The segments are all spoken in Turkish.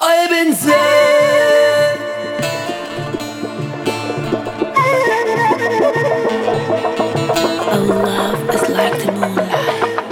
Aya benzer. Oh, love is like the moonlight.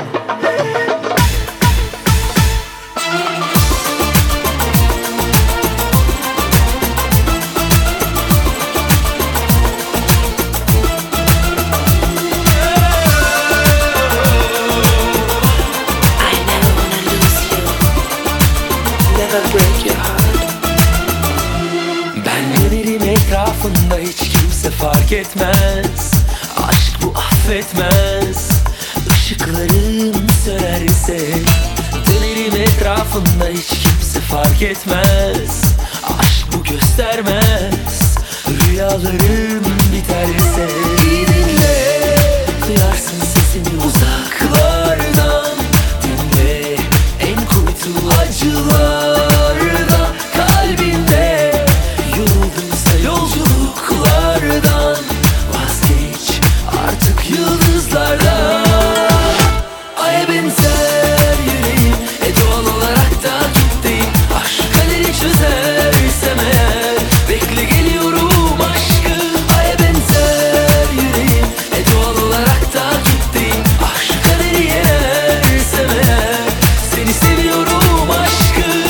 I never wanna lose you. Never break your heart. Ben dönerim etrafında, hiç kimse fark etmez. Aşk bu affetmez. Işıklarım sönerse dönerim etrafında, hiç kimse fark etmez. Aşk bu göstermez. Rüyalarım biterse iyi dinle, duyarsın sesini uzaklardan. Dinle en kuytu acılarda. Kalbinde yorulduysa yolculuklardan, vazgeç artık yıldızlardan. Aya benzer yüreğim, doğal olarak da gittim. Aşk kaderi çözersem eğer, bekle geliyorum aşkım. Aya benzer yüreğim, doğal olarak da gittim. Aşk kaderi yenersem eğer, seni seviyorum aşkım.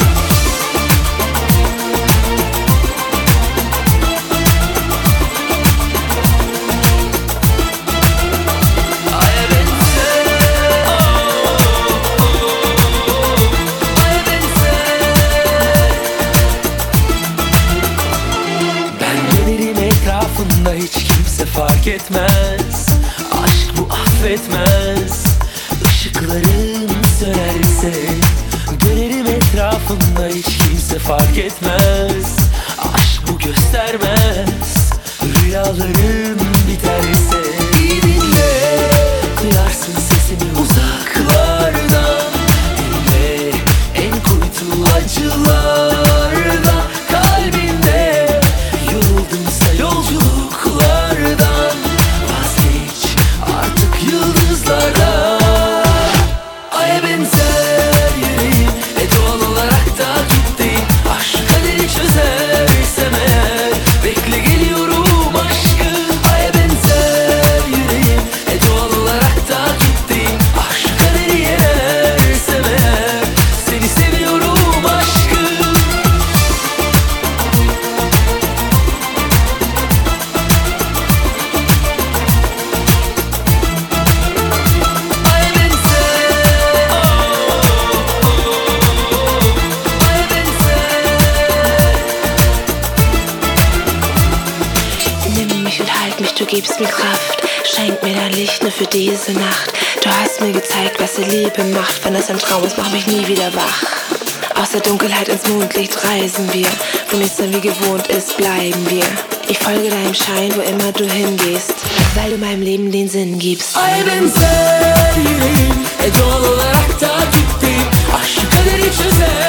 Aya benzer, aya benzer. Ben dönerim etrafında, hiç kimse fark etmez. Aşk bu affetmez. Işıklarım sönerse dönerim etrafında, hiç kimse fark etmez. Aşk bu göstermez. Rüyalarım biterse iyi dinle, duyarsın sesini uzaklardan. Dinle en kuytu acılarda. Kalbinde yoruldumsa yolculuklardan, vazgeç artık yıldızlardan. Aya benzer yüreğim, doğal olarak da gittim. Aşk kaderi çözersem eğer, bekle geliyorum aşkım. Aya benzer yüreğim, doğal olarak da gittim. Aşk kaderi yenersem eğer, seni seviyorum aşkım. Aya benzer, aya benzer. Nimm mich und halt mich, du gibst mir Kraft. Schenk mir dein Licht nur für diese Nacht. Du hast mir gezeigt, was die Liebe macht. Wenn es ein Traum ist, mach mich nie wieder wach. Aus der Dunkelheit ins Mondlicht reisen wir. Wo nichts mehr wie gewohnt ist, bleiben wir. Ich folge deinem Schein, wo immer du hingehst, weil du meinem Leben den Sinn gibst. Aya benzer yüreğim, doğal olarak da gittim. Aşk kaderi çözer